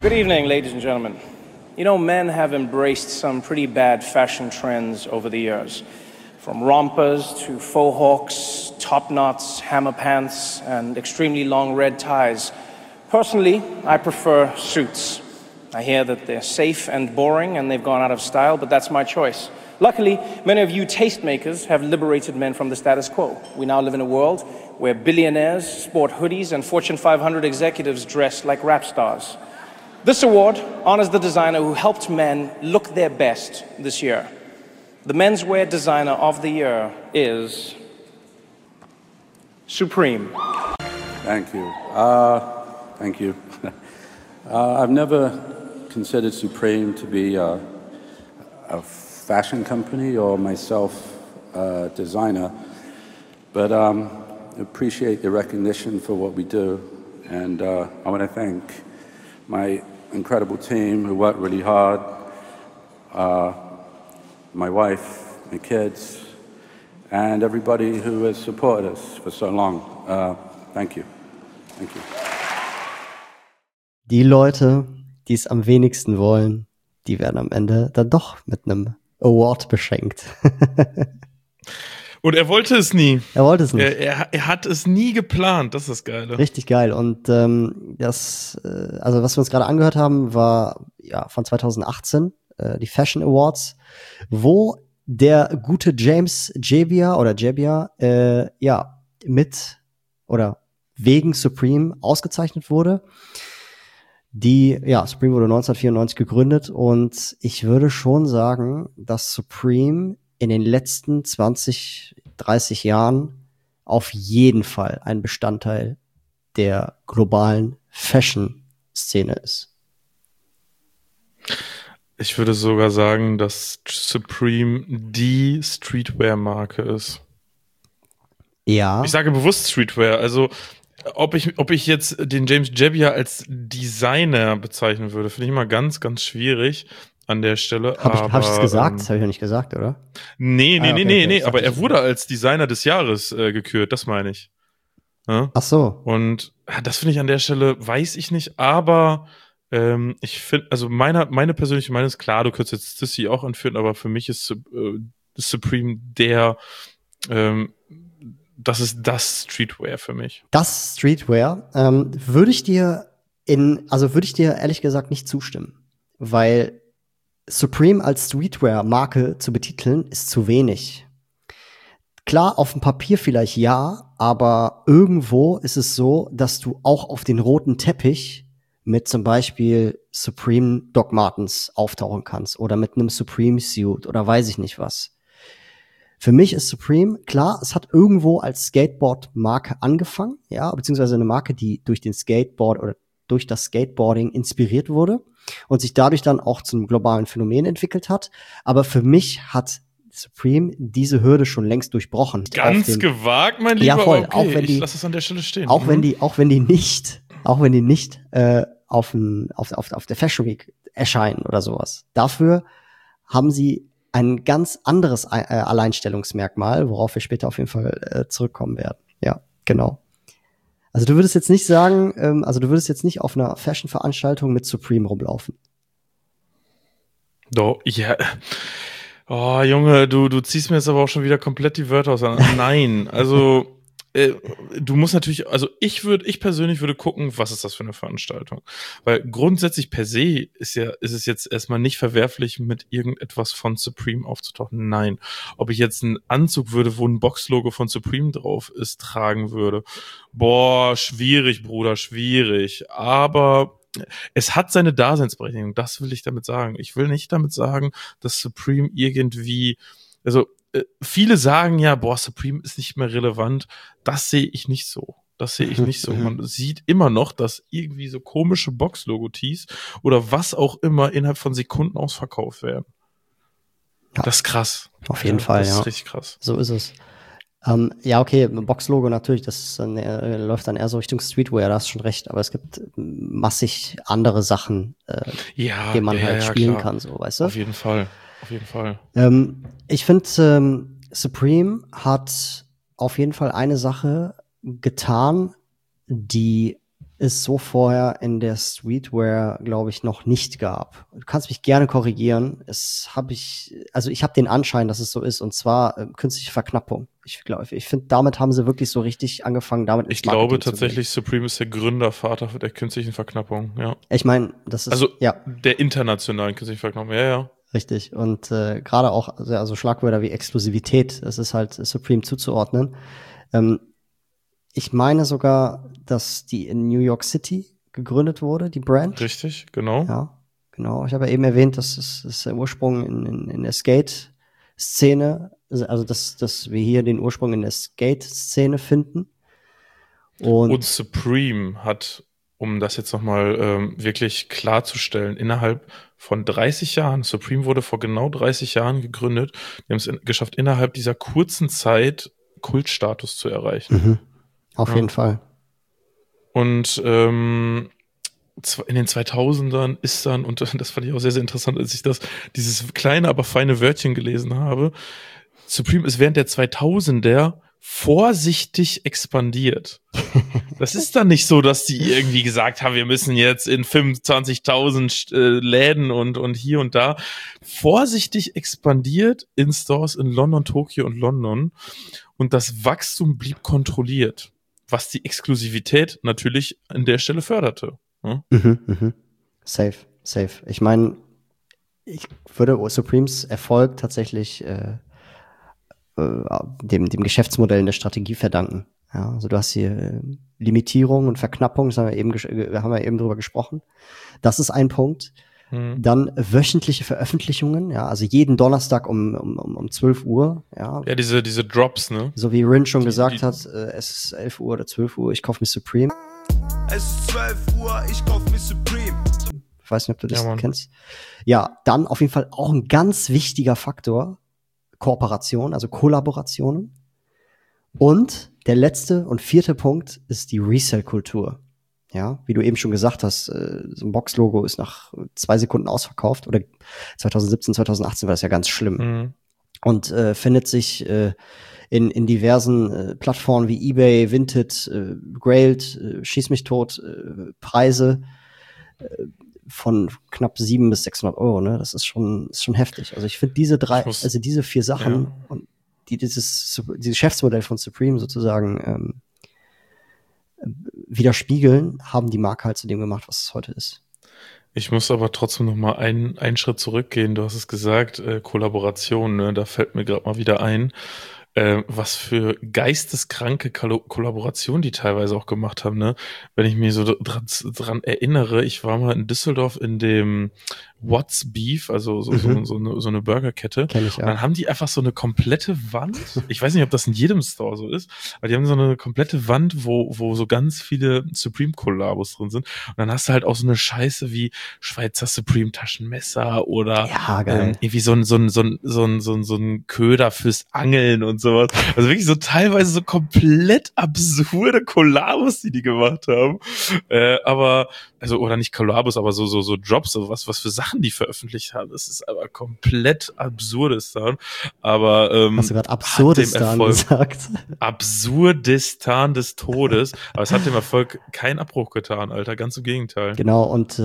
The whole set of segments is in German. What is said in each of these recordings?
Good evening, ladies and gentlemen. You know, men have embraced some pretty bad fashion trends over the years. From rompers to faux hawks, top knots, hammer pants, and extremely long red ties. Personally, I prefer suits. I hear that they're safe and boring and they've gone out of style, but that's my choice. Luckily, many of you tastemakers have liberated men from the status quo. We now live in a world where billionaires sport hoodies and Fortune 500 executives dress like rap stars. This award honors the designer who helped men look their best this year. The menswear designer of the year is Supreme. Thank you. Thank you. I've never considered Supreme to be a fashion company or myself a designer, but appreciate the recognition for what we do. And I want to thank my incredible team who worked really hard, my wife, my kids, and everybody who has supported us for so long. Thank you. Thank you. Die Leute, die es am wenigsten wollen, die werden am Ende dann doch mit einem Award beschenkt. Und er wollte es nie. Er wollte es nicht. Er hat es nie geplant, das ist das Geile. Richtig geil. Und also was wir uns gerade angehört haben, war ja von 2018 die Fashion Awards, wo der gute James Jebbia mit oder wegen Supreme ausgezeichnet wurde. Supreme wurde 1994 gegründet und ich würde schon sagen, dass Supreme in den letzten 20, 30 Jahren auf jeden Fall ein Bestandteil der globalen Fashion-Szene ist. Ich würde sogar sagen, dass Supreme die Streetwear-Marke ist. Ja. Ich sage bewusst Streetwear, also ob ich jetzt den James Jebbia als Designer bezeichnen würde, finde ich immer ganz, ganz schwierig an der Stelle. Hab ich es gesagt? Das habe ich ja nicht gesagt, oder? Nee, aber er wurde als Designer des Jahres gekürt, das meine ich. Ja? Ach so. Und das finde ich an der Stelle, weiß ich nicht, aber ich finde, also meine persönliche Meinung ist klar, du könntest jetzt Sissy auch anführen, aber für mich ist Supreme das ist das Streetwear für mich. Das Streetwear würde ich dir ehrlich gesagt nicht zustimmen, weil Supreme als Streetwear-Marke zu betiteln ist zu wenig. Klar, auf dem Papier vielleicht ja, aber irgendwo ist es so, dass du auch auf den roten Teppich mit zum Beispiel Supreme Doc Martens auftauchen kannst oder mit einem Supreme Suit oder weiß ich nicht was. Für mich ist Supreme, klar, es hat irgendwo als Skateboard-Marke angefangen, ja, beziehungsweise eine Marke, die durch den Skateboard oder durch das Skateboarding inspiriert wurde und sich dadurch dann auch zum globalen Phänomen entwickelt hat. Aber für mich hat Supreme diese Hürde schon längst durchbrochen. Ganz gewagt, mein Lieber. Ja, voll. Okay, auch wenn die, ich lasse es an der Stelle stehen. Auch wenn die nicht auf der Fashion Week erscheinen oder sowas. Dafür haben sie ein ganz anderes Alleinstellungsmerkmal, worauf wir später auf jeden Fall zurückkommen werden. Ja, genau. Also du würdest jetzt nicht sagen, du würdest jetzt nicht auf einer Fashion-Veranstaltung mit Supreme rumlaufen. Doch, ja. Oh, Junge, du ziehst mir jetzt aber auch schon wieder komplett die Wörter aus. Nein, also du musst natürlich, also ich persönlich würde gucken, was ist das für eine Veranstaltung? Weil grundsätzlich per se ist es jetzt erstmal nicht verwerflich, mit irgendetwas von Supreme aufzutauchen. Nein. Ob ich jetzt einen Anzug würde, wo ein Boxlogo von Supreme drauf ist, tragen würde. Boah, schwierig, Bruder, schwierig. Aber es hat seine Daseinsberechtigung, das will ich damit sagen. Ich will nicht damit sagen, dass Supreme irgendwie, also viele sagen ja, Supreme ist nicht mehr relevant. Das sehe ich nicht so. Man sieht immer noch, dass irgendwie so komische Box-Logo-Tees oder was auch immer innerhalb von Sekunden ausverkauft werden. Ja. Das ist krass. Auf jeden Fall, ja. Das ist richtig krass. So ist es. Ja, okay, Box-Logo natürlich, das läuft dann eher so Richtung Streetwear, da hast du schon recht, aber es gibt massig andere Sachen, die man spielen klar. kann, so, weißt du? Auf jeden Fall. Ich finde, Supreme hat auf jeden Fall eine Sache getan, die es so vorher in der Streetwear, glaube ich, noch nicht gab. Du kannst mich gerne korrigieren. Ich habe den Anschein, dass es so ist, und zwar künstliche Verknappung. Ich finde, damit haben sie wirklich so richtig angefangen, damit ins Ich glaube Marketing zu tatsächlich, Supreme ist der Gründervater der künstlichen Verknappung, ja. gehen. Ich meine, das ist, Also ja, der internationalen künstlichen Verknappung, ja. richtig. Und gerade auch, also Schlagwörter wie Exklusivität, das ist halt Supreme zuzuordnen. Ich meine sogar, dass die in New York City gegründet wurde, die Brand. Richtig, genau. Ja, genau. Ich habe ja eben erwähnt, dass es der Ursprung in der Skate-Szene, also dass wir hier den Ursprung in der Skate-Szene finden. Und Supreme hat, um das jetzt nochmal wirklich klarzustellen, innerhalb von 30 Jahren, Supreme wurde vor genau 30 Jahren gegründet, die haben es geschafft, innerhalb dieser kurzen Zeit Kultstatus zu erreichen. Auf jeden Fall. Und in den 2000ern ist dann, und das fand ich auch sehr, sehr interessant, als ich dieses kleine, aber feine Wörtchen gelesen habe, Supreme ist während der 2000er vorsichtig expandiert. Das ist dann nicht so, dass die irgendwie gesagt haben, wir müssen jetzt in 25.000 Läden und hier und da. Vorsichtig expandiert in Stores in London, Tokio und London. Und das Wachstum blieb kontrolliert, was die Exklusivität natürlich an der Stelle förderte. Ja? Safe. Ich meine, ich würde Supremes Erfolg tatsächlich dem Geschäftsmodell in der Strategie verdanken. Ja, also du hast hier Limitierung und Verknappung, das haben wir eben drüber gesprochen. Das ist ein Punkt. Dann wöchentliche Veröffentlichungen, ja, also jeden Donnerstag um 12 Uhr, ja. Ja, diese Drops, ne? So wie Rin schon gesagt hat, es ist 11 Uhr oder 12 Uhr, ich kaufe mir Supreme. Es ist 12 Uhr, ich kaufe mir Supreme. Ich weiß nicht, ob du das kennst. Ja, dann auf jeden Fall auch ein ganz wichtiger Faktor, Kooperation, also Kollaborationen. Und der letzte und vierte Punkt ist die Resell-Kultur. Ja, wie du eben schon gesagt hast, so ein Box-Logo ist nach 2 Sekunden ausverkauft. Oder 2017, 2018 war das ja ganz schlimm. Und findet sich in diversen Plattformen wie eBay, Vinted, Grailed, Schieß mich tot, Preise von knapp 700 bis 600 Euro. Ne? Das ist schon heftig. Also ich finde diese diese 4 Sachen und dieses Geschäftsmodell von Supreme sozusagen widerspiegeln, haben die Marke halt zu dem gemacht, was es heute ist. Ich muss aber trotzdem noch mal einen Schritt zurückgehen. Du hast es gesagt, Kollaboration, ne? Da fällt mir gerade mal wieder ein, was für geisteskranke Kollaboration die teilweise auch gemacht haben, ne? Wenn ich mich so dran erinnere, ich war mal in Düsseldorf in dem What's Beef, also so eine Burgerkette. Kenn ich, ja. Und dann haben die einfach so eine komplette Wand, ich weiß nicht, ob das in jedem Store so ist, aber die haben so eine komplette Wand, wo so ganz viele Supreme-Kollabos drin sind. Und dann hast du halt auch so eine Scheiße wie Schweizer Supreme-Taschenmesser oder irgendwie so ein Köder fürs Angeln und sowas. Also wirklich so teilweise so komplett absurde Kollabos, die gemacht haben. Aber, also, oder nicht Kollabos, aber so Drops, so was für Sachen die veröffentlicht haben. Das ist aber komplett Absurdistan. Aber hast du gerade Absurdistan gesagt? Absurdistan des Todes. Aber es hat dem Erfolg keinen Abbruch getan, Alter. Ganz im Gegenteil. Genau, und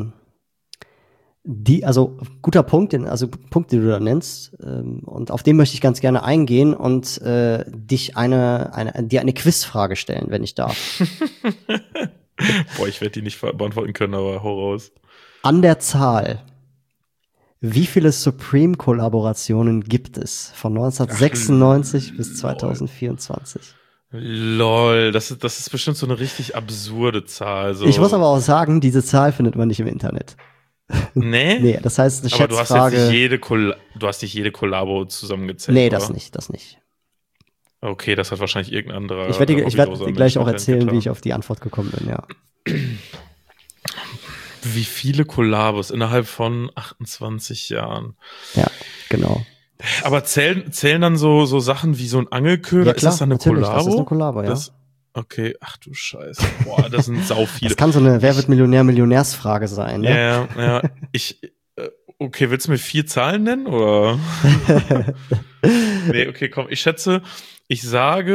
guter Punkt, den du da nennst, und auf den möchte ich ganz gerne eingehen und dir eine Quizfrage stellen, wenn ich darf. Boah, ich werde die nicht beantworten können, aber hau raus. An der Zahl, wie viele Supreme-Kollaborationen gibt es von 1996 bis 2024? Lol, das ist bestimmt so eine richtig absurde Zahl. So. Ich muss aber auch sagen, diese Zahl findet man nicht im Internet. Nee? Nee, das heißt, eine aber Schätzfrage. Du hast nicht jede Kollabo zusammengezählt, Nee, oder? das nicht. Okay, das hat wahrscheinlich irgendein anderer. Ich werde dir gleich auch erzählen, wie ich auf die Antwort gekommen bin, ja. Wie viele Kollabos innerhalb von 28 Jahren? Ja, genau. Aber zählen dann so Sachen wie so ein Angelköder? Ja, klar, ist das dann eine natürlich, Kollabo? das ist eine Kollabo, ja. Okay, ach du Scheiße. Boah, das sind sau viele. Das kann so eine Wer wird Millionärsfrage sein, ne? Ja. Okay, willst du mir 4 Zahlen nennen, oder? Nee, okay, komm, ich sage,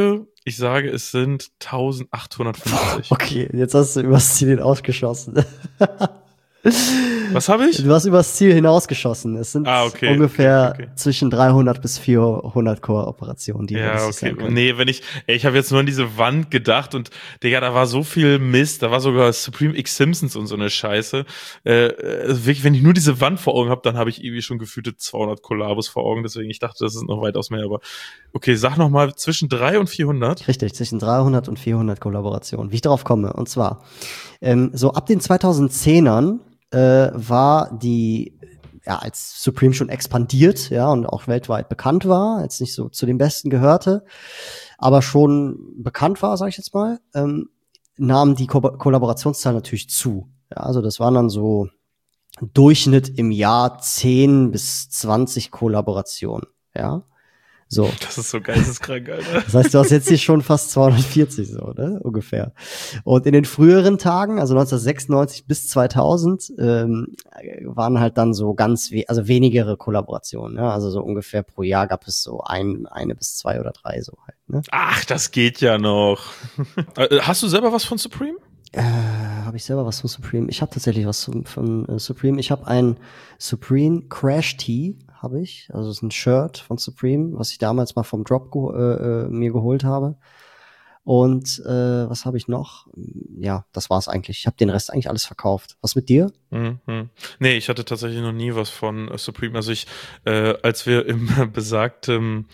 Ich sage, es sind 1850. Okay, jetzt hast du übers Ziel hinausgeschossen. Was habe ich? Du hast übers Ziel hinausgeschossen. Es sind ungefähr okay. zwischen 300 bis 400 Core-Operationen, die Ja, realistisch okay. sein können. Nee, ich habe jetzt nur an diese Wand gedacht und Digga, da war so viel Mist, da war sogar Supreme X Simpsons und so eine Scheiße. Wirklich, wenn ich nur diese Wand vor Augen habe, dann habe ich irgendwie schon gefühlte 200 Kollabos vor Augen, deswegen ich dachte, das ist noch weitaus mehr, aber okay, sag noch mal zwischen 300 und 400. Richtig, zwischen 300 und 400 Kollaborationen. Wie ich darauf komme, und zwar so ab den 2010ern war die, ja, als Supreme schon expandiert, ja, und auch weltweit bekannt war, jetzt nicht so zu den Besten gehörte, aber schon bekannt war, sag ich jetzt mal, nahm die Kollaborationszahl natürlich zu. Ja, also das waren dann so Durchschnitt im Jahr 10 bis 20 Kollaborationen, ja. So. Das ist so geisteskrank, Alter. Das heißt, du hast jetzt hier schon fast 240, so, ne? Ungefähr. Und in den früheren Tagen, also 1996 bis 2000, waren halt dann so also wenigere Kollaborationen, ne? Also so ungefähr pro Jahr gab es so eine bis zwei oder drei, so halt, ne? Ach, das geht ja noch. Hast du selber was von Supreme? Habe ich selber was von Supreme? Ich habe tatsächlich was von Supreme. Ich habe ein Supreme Crash Tee, habe ich. Also es ist ein Shirt von Supreme, was ich damals mal vom Drop mir geholt habe. Und was habe ich noch? Ja, das war's eigentlich. Ich habe den Rest eigentlich alles verkauft. Was mit dir? Mhm. Nee, ich hatte tatsächlich noch nie was von Supreme. Also als wir im besagten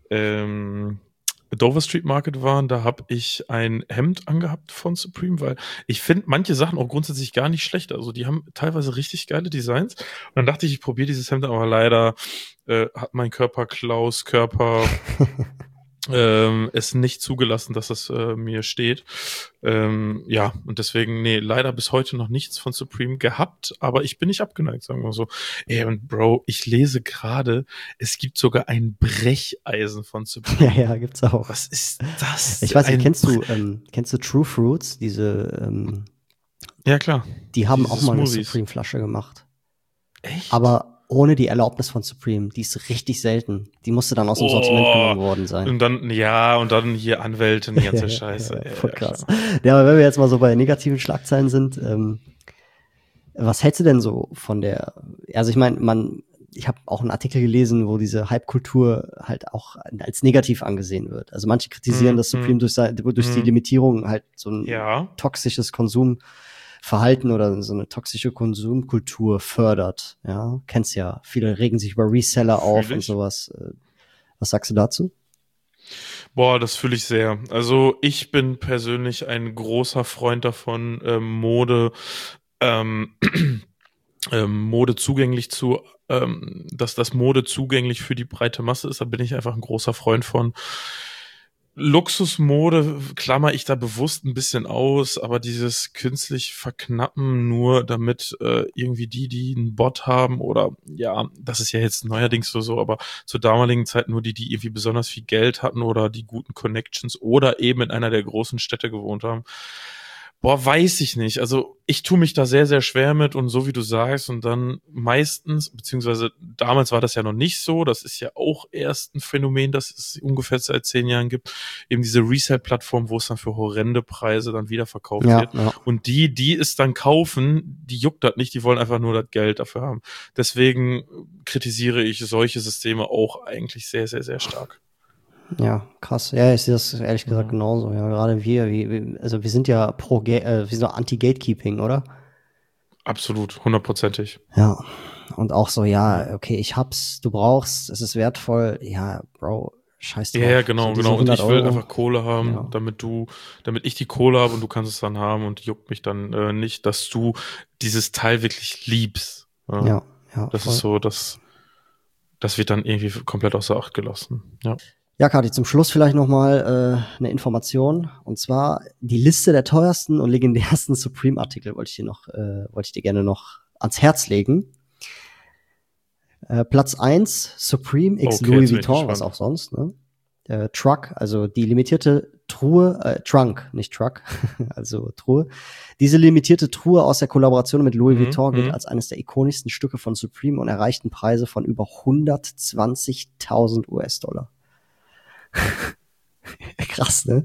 Dover Street Market waren, da habe ich ein Hemd angehabt von Supreme, weil ich finde manche Sachen auch grundsätzlich gar nicht schlecht. Also die haben teilweise richtig geile Designs. Und dann dachte ich probiere dieses Hemd, aber leider hat mein Klaus Körper es nicht zugelassen, dass es mir steht. Ja, und deswegen, nee, leider bis heute noch nichts von Supreme gehabt, aber ich bin nicht abgeneigt, sagen wir so. Ey, und Bro, ich lese gerade, es gibt sogar ein Brecheisen von Supreme. Ja, gibt's auch. Was ist das? Ich weiß nicht, kennst du True Fruits? Diese, ja, klar. Die haben Diese auch mal eine Smoothies. Supreme-Flasche gemacht. Echt? Aber ohne die Erlaubnis von Supreme. Die ist richtig selten. Die musste dann aus dem Sortiment genommen worden sein. Und dann hier Anwälte und die ganze Scheiße. Voll krass. Ja, aber wenn wir jetzt mal so bei negativen Schlagzeilen sind, was hältst du denn so von der, also ich meine, ich habe auch einen Artikel gelesen, wo diese Hype-Kultur halt auch als negativ angesehen wird. Also manche kritisieren, dass Supreme durch die Limitierung halt so ein toxisches Konsumverhalten oder so eine toxische Konsumkultur fördert. Ja, kennst ja. Viele regen sich über Reseller auf und sowas. Was sagst du dazu? Boah, das fühle ich sehr. Also ich bin persönlich ein großer Freund davon, Mode zugänglich dass das Mode zugänglich für die breite Masse ist. Da bin ich einfach ein großer Freund von. Luxusmode klammer ich da bewusst ein bisschen aus, aber dieses künstlich Verknappen nur, damit irgendwie die einen Bot haben oder ja, das ist ja jetzt neuerdings so, aber zur damaligen Zeit nur die irgendwie besonders viel Geld hatten oder die guten Connections oder eben in einer der großen Städte gewohnt haben. Boah, weiß ich nicht. Also ich tue mich da sehr, sehr schwer mit und so wie du sagst und dann meistens, beziehungsweise damals war das ja noch nicht so, das ist ja auch erst ein Phänomen, das es ungefähr seit 10 Jahren gibt, eben diese Resale-Plattform, wo es dann für horrende Preise dann wieder verkauft wird. Ja. Und die es dann kaufen, die juckt das nicht, die wollen einfach nur das Geld dafür haben. Deswegen kritisiere ich solche Systeme auch eigentlich sehr, sehr, sehr stark. Ja, krass. Ja, ich sehe das ehrlich gesagt genauso. Ja, gerade also wir sind ja wir sind anti-Gatekeeping, oder? Absolut, 100%. Ja. Und auch so, ja, okay, ich hab's, du brauchst, es ist wertvoll. Ja, Bro, scheiß drauf. Ja, genau. Und ich will einfach Kohle haben, ja, damit ich die Kohle habe und du kannst es dann haben und juckt mich dann nicht, dass du dieses Teil wirklich liebst. Ja. Das voll. Ist so, das wird dann irgendwie komplett außer Acht gelassen. Ja. Ja, Kati, zum Schluss vielleicht nochmal eine Information. Und zwar die Liste der teuersten und legendärsten Supreme-Artikel wollte ich dir gerne noch ans Herz legen. Platz 1, Supreme X Louis Vuitton, was auch sonst, ne? Truck, also die limitierte Truhe, Trunk, nicht Truck, also Truhe. Diese limitierte Truhe aus der Kollaboration mit Louis Vuitton gilt als eines der ikonischsten Stücke von Supreme und erreichten Preise von über 120.000 US-Dollar. Krass, ne?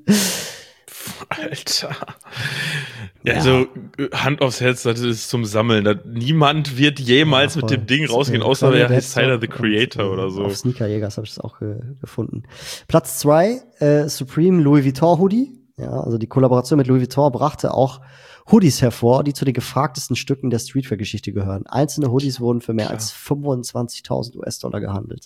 Alter. Ja, also Hand aufs Herz, das ist zum Sammeln. Niemand wird jemals mit dem Ding rausgehen, außer er heißt Tyler the Creator oder so. Auf Sneakerjägers habe ich das auch gefunden. Platz 2, Supreme Louis Vuitton Hoodie. Ja, also die Kollaboration mit Louis Vuitton brachte auch Hoodies hervor, die zu den gefragtesten Stücken der Streetwear-Geschichte gehören. Einzelne Hoodies wurden für mehr als 25.000 US-Dollar gehandelt.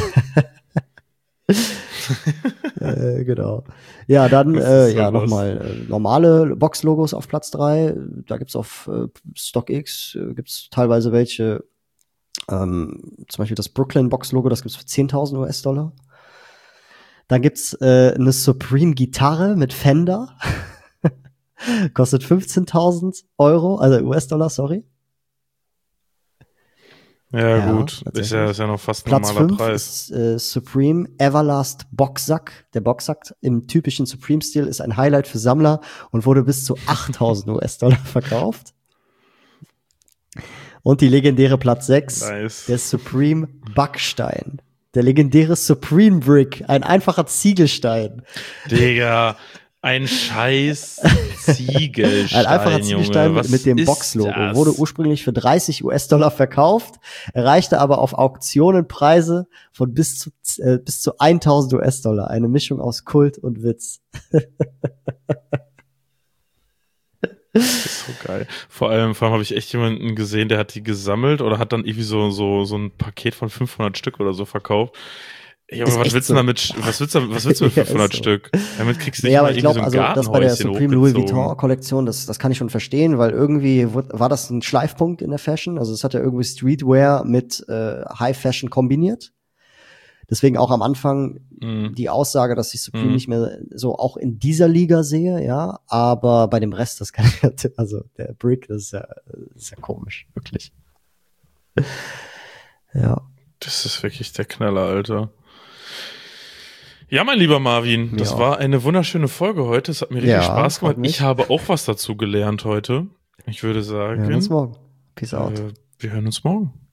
Genau. Ja, dann nochmal normale Box-Logos auf Platz 3. Da gibt's auf StockX gibt's teilweise welche, zum Beispiel das Brooklyn Box-Logo, das gibt's für 10.000 US-Dollar. Dann gibt's eine Supreme-Gitarre mit Fender. Kostet 15.000 Euro, also US-Dollar, sorry. Ja, gut. Ist ja noch fast ein Platz normaler 5 Preis. ist Supreme Everlast Boxsack. Der Boxsack im typischen Supreme-Stil ist ein Highlight für Sammler und wurde bis zu 8.000 US-Dollar verkauft. Und die legendäre Platz 6, Nice. der Supreme Backstein. Der legendäre Supreme Brick, ein einfacher Ziegelstein. Digga, ein scheiß Ziegelstein, Ein einfacher Ziegelstein Junge. mit dem Was Box-Logo. ist das? Wurde ursprünglich für 30 US-Dollar verkauft, erreichte aber auf Auktionen Preise von bis zu 1.000 US-Dollar. Eine Mischung aus Kult und Witz. Das ist so geil. Vor allem habe ich echt jemanden gesehen, der hat die gesammelt oder hat dann irgendwie so ein Paket von 500 Stück oder so verkauft. Junge, was willst du damit, was willst du mit 500 so. Stück? Damit kriegst du nicht Ja, aber mal ich irgendwie glaube, so ein also das bei der Gartenhäuschen Supreme Louis hochgezogen. Vuitton Kollektion, das kann ich schon verstehen, weil irgendwie war das ein Schleifpunkt in der Fashion. Also es hat ja irgendwie Streetwear mit High Fashion kombiniert. Deswegen auch am Anfang die Aussage, dass ich Supreme nicht mehr so auch in dieser Liga sehe, ja. Aber bei dem Rest, das kann ich, also der Brick, das ist ja komisch, wirklich. Ja. Das ist wirklich der Knaller, Alter. Ja, mein lieber Marvin, das war eine wunderschöne Folge heute. Es hat mir richtig Spaß gemacht. Ich habe auch was dazu gelernt heute. Ich würde sagen, Wir hören uns morgen. Peace out. Wir hören uns morgen.